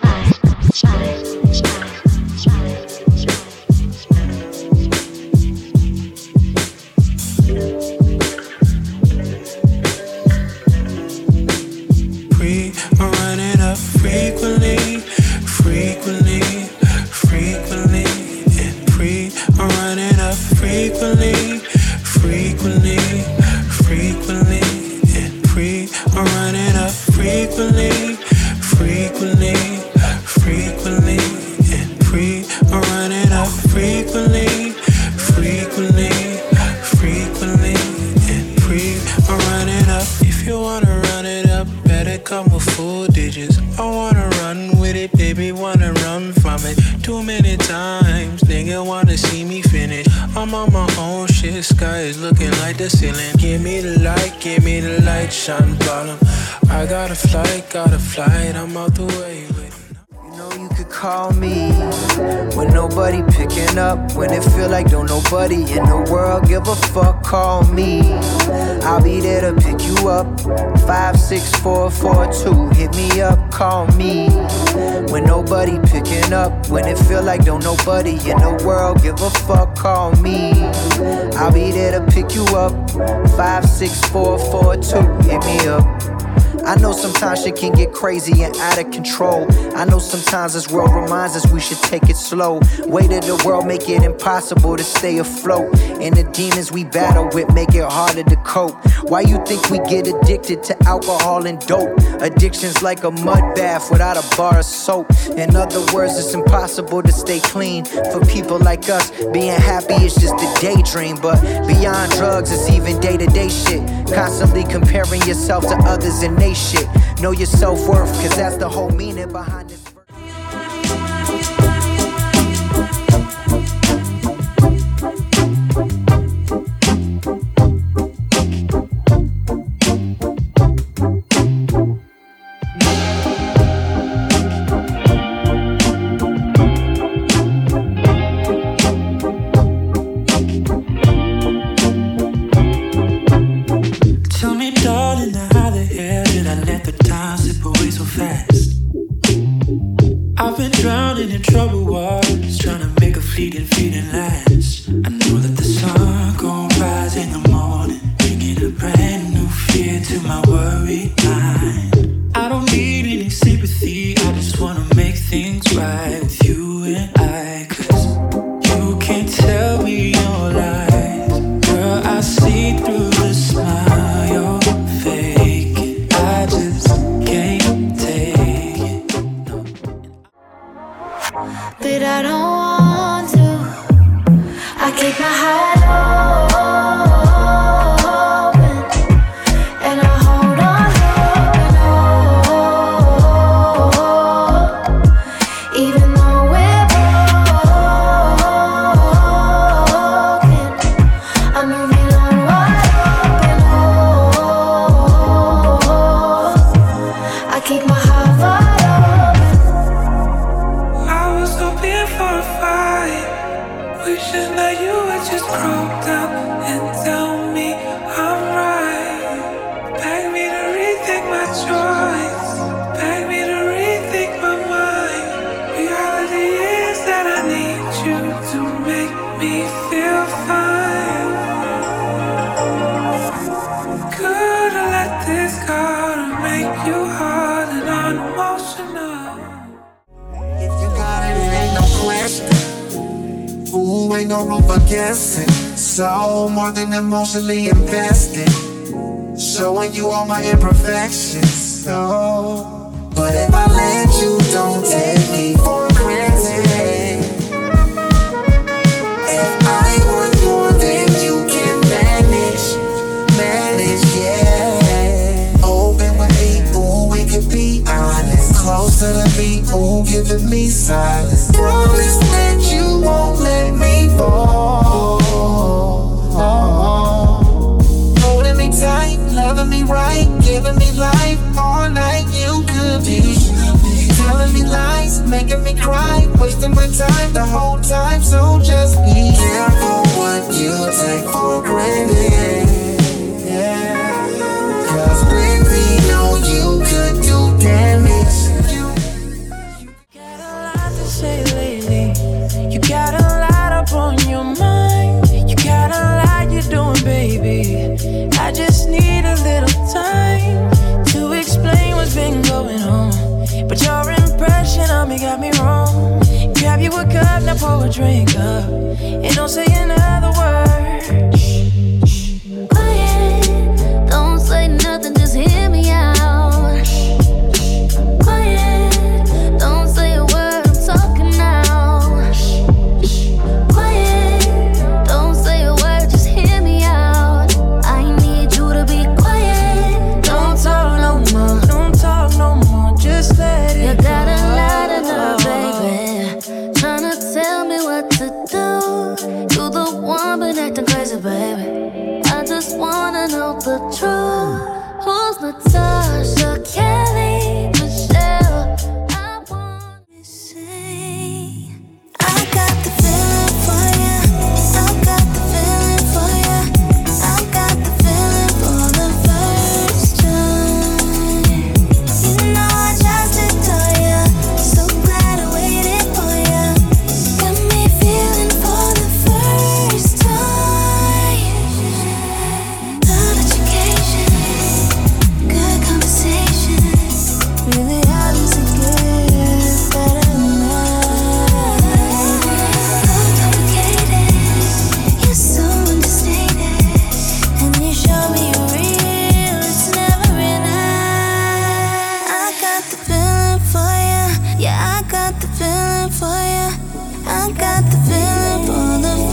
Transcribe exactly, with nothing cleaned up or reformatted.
Shine bottom. I got a flight, got a flight, I'm out the way with it. You know you could call me when nobody picking up, when it feel like don't nobody in the world give a fuck. Call me, I'll be there to pick you up. Five, six, four, four, two. Hit me up, call me when nobody picking up, when it feel like don't nobody in the world give a fuck. Call me, I'll be there to pick you up. Five, six, four, four, two. Hit me up. I know sometimes shit can get crazy and out of control. I know sometimes this world reminds us we should take it slow. Weight of the world make it impossible to stay afloat, and the demons we battle with make it harder to cope. Why you think we get addicted to alcohol and dope? Addiction's like a mud bath without a bar of soap. In other words, it's impossible to stay clean. For people like us, being happy is just a daydream. But beyond drugs, it's even day-to-day shit. Constantly comparing yourself to others and they shit. Know your self-worth, cause that's the whole meaning behind this. I've been drowning in troubled waters, trying to make a fleeting feeling last. I know that the sun gon' rise in the morning, bringing a brand new fear to my worried mind. I don't need any sympathy, I just wanna make things right with you and I. Cause you can't tell me your lies, girl, I see through the smile you're faking. I just can't take it, no. But I don't want to. I keep my heart open, and I hold on hope and hope. Even though we're broken, I'm moving on wide open. I keep my heart open. Wishing that you would just grow down and tell me I'm right. Beg me to rethink my choice, beg me to rethink my mind. Reality is that I need you to make me feel fine. Could've let this go to make you hard and unemotional. If you got it, it ain't no question. Ooh, ain't no room for guessing. So more than emotionally invested, showing you all my imperfections. So, but if I let you, don't take me for granted. If I want more than you can manage, manage, yeah. Open with me, ooh, we can be honest. Close to the beat, ooh, giving me silence. Promise that you won't let me fall. Holding me tight, loving me right, giving me life all night. You could be telling me lies, making me cry, wasting my time the whole time. So just be careful what you take for granted. Yeah, cause when we know you could do damage. say lately? You got a lot up on your mind. You got a lot you're doing, baby. I just need a little time to explain what's been going on. But your impression on me got me wrong. Grab you a cup, now pour a drink up, and don't say another word. Quiet, don't say nothing, just hear me out. Quiet, don't say a word, I'm talking now. Quiet, don't say a word, just hear me out. I need you to be quiet. Don't talk no more, don't talk no more, just let it You go. got a lot of nerve, baby, tryna tell me what to do. You the one been acting crazy, baby. I just wanna know the truth. Who's Natasha, Kelly, Michelle? I want to say I got the feeling for you. I got the feeling for you. I got the feeling for the first time. You know I just adore you. So glad I waited for you. Got me feeling for the first time. Love education, good conversation. Really happens to get better now. Complicated, you're so understated, and you show me you're real. It's never enough. I got the feeling for you. Yeah, I got the feeling for you. I got the feeling for the